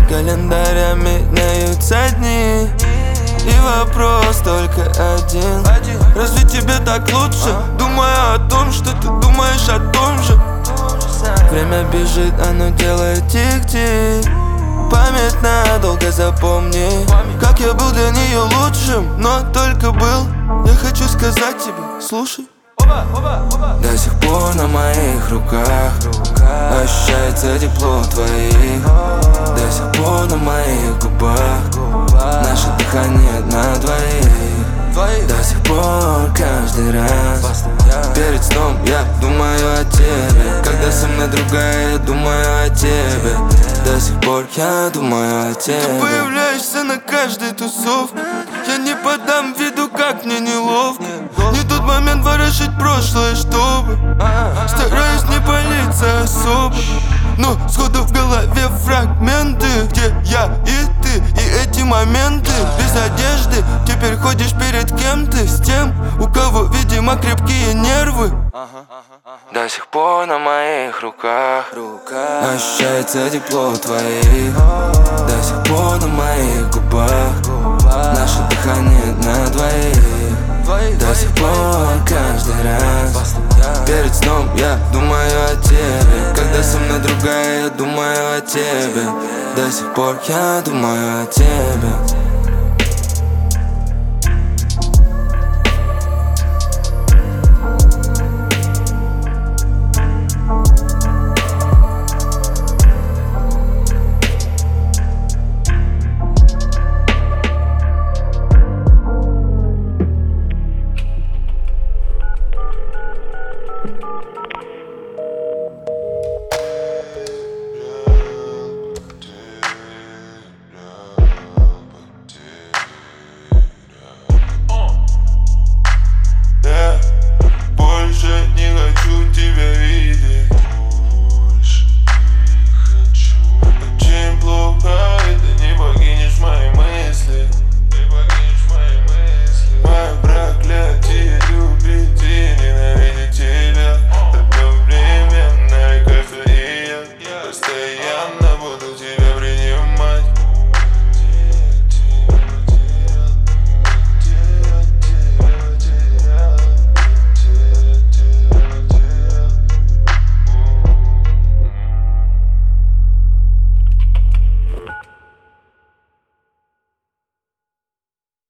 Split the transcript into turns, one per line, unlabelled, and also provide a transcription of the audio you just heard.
Календарями меняются дни, и вопрос только один: разве тебе так лучше? Думаю о том, что ты думаешь о том же. Время бежит, оно делает тик-тик. Память надолго запомни, как я был для нее лучшим, но только был. Я хочу сказать тебе, слушай. До сих пор на моих руках ощущается тепло твоих. До сих пор на моих губах наше дыхание на двоих. До сих пор каждый раз перед сном я думаю о тебе. Когда со мной другая, я думаю о тебе. До сих пор я думаю о тебе. Ты появляешься на каждой тусовке. Я не подам виду, как мне неловко. Не тот момент ворошить прошлое, чтобы стараюсь не палиться особо. Но сходу в голове фрагменты, где я и ты, и эти моменты. Без одежды теперь ходишь перед кем-то, с тем, у кого, видимо, крепкие нервы. До сих пор на моих руках ощущается тепло твоих. До сих пор на моих губах наше дыхание на двоих. До сих пор каждый раз перед сном я думаю о тебе. Когда со мной другая, я думаю о тебе. До сих пор я думаю о тебе.